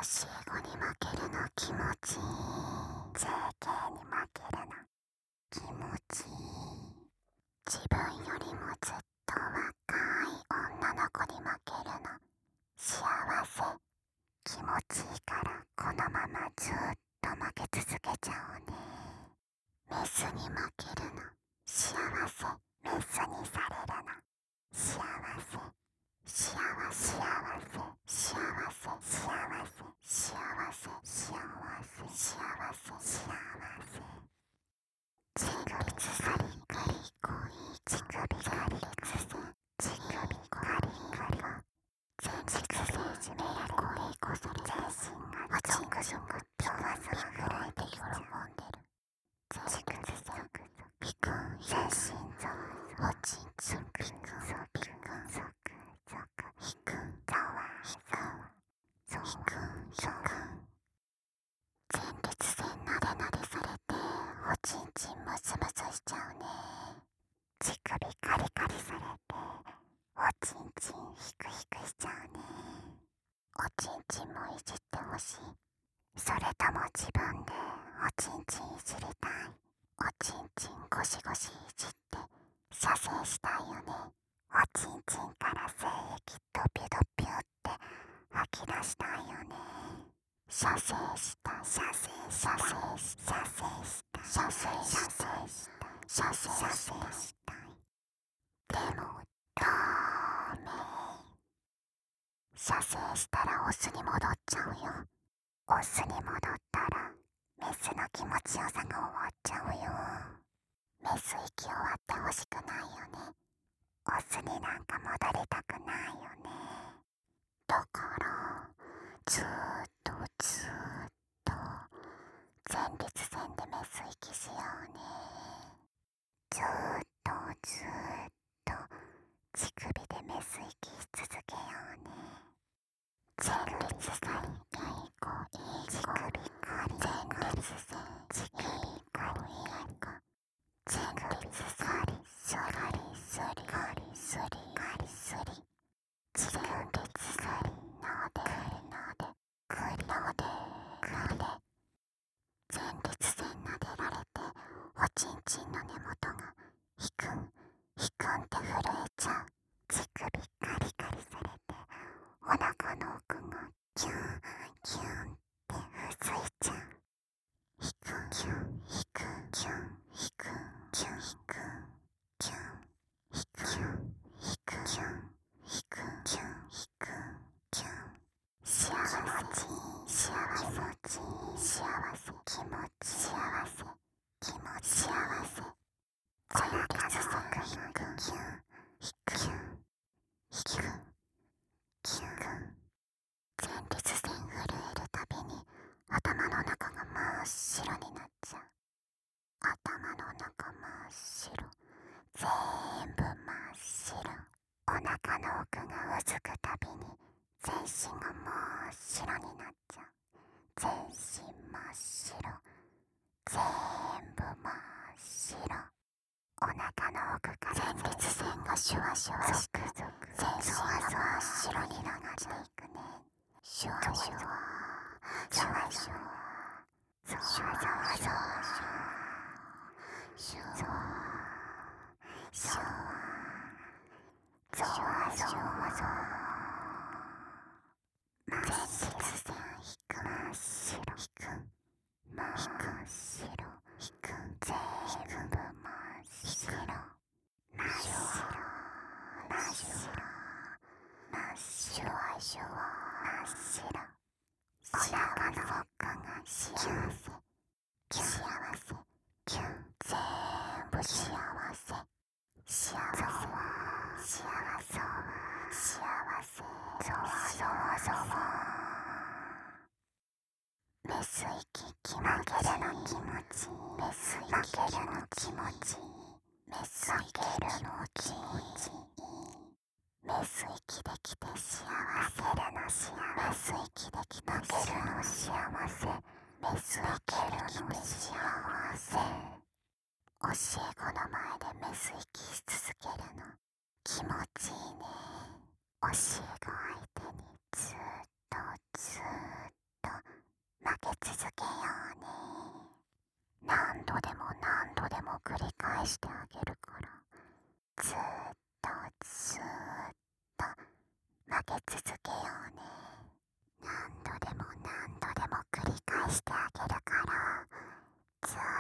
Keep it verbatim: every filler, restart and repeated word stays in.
教え子に負けるの気持ちいい。 ジェーケー に負けるの気持ちいい。自分よりもずっと若い女の子に負けるの幸せ。気持ちいいからこのままずっと負け続けちゃおうね。メスに負けるの幸せ。メスにされるの幸せ。幸せ幸せ幸せ幸せ幸せ幸せ幸せ幸せ。ちくびカリカリ恋。ちくびカリクセ。ちくびカリカリ前軸政治メや恋こそれ全身がゾクゾクピクワスが震えて喜んでる。前軸ゾクゾピクン全身ゾおちんちんピクンピクンゾクゾクヒクンザワザワゾヒクンヒクン。前立腺なでなでされておちんちんムスムスしちゃうね。乳首カリカリされておちんちんヒクヒクしちゃうね。おちんちんもいじってほしい。それとも自分でおちんちんいじりたい。おちんちんゴシゴシいじって射精したいよね。おちんちんから精液ドピュドピュって吐き出したいよね。射精した射精射精した射精した射精射精した射精射精したい。でもダメ。射精したらオスに戻っちゃうよ。オスに戻ったらメスの気持ちよさが終わっちゃうよ。メス息終わってほしくないよね。オスになんか戻りたくないよね。だからずーっとずーっと前立腺でメス息しようね。ずーっとずーっと乳首でメス息し続けようね。前立腺がいこいい乳首カリ前立腺乳首カリいこ前立腺カリスリスリカリスリカリスリ前立腺なでなでくりなでなで前立腺なでられておちんちんの根元がヒクンヒクンって震えちゃう。乳首カリカリされてお腹の奥がキュンキュンってふずいちゃう。ヒクンキュンヒクンキュンヒクンキュンヒクンキュンヒクンヒクンキュンヒクンキュンヒクンキュン。幸せ幸せ気持ちいい幸せ気持ち幸せ気持ち幸せ。前立腺がヒクンキュンヒクンヒクンヒクン。前立腺震えるたびに頭の中が真っ白になっちゃう。頭の中真っ白全部真っ白。お腹の奥がうずくたびに全身が真っ白になっちゃう。全身真っ白全部真っ白。お腹の奥から前立腺がシュワシュワして全身が真っ白になっていくね。シュワシュワシュワシュワシュワシュワシュワシュワシュワシュワゾワゾワゾワ前立腺引く真っ白引く真っ白引く全部真っ白真っ白真っ白真っ白真っ白お腹の奥が幸せ幸せキュン全部幸せ幸せ幸せ幸せゾワゾワゾワメス息気負けるの気持ちいいメス息負けるの気持ちいいメス負けるの気持ちいいメス息できて幸せるの幸せメス息できて負けるの幸せメス負けるの幸せ。教え子の前でメス息し続けるの気持ちいいね。教え子相手にずっとずっ返してあげるから、ずーっとずーっと負け続けようね。何度でも何度でも繰り返してあげるから、ずーっ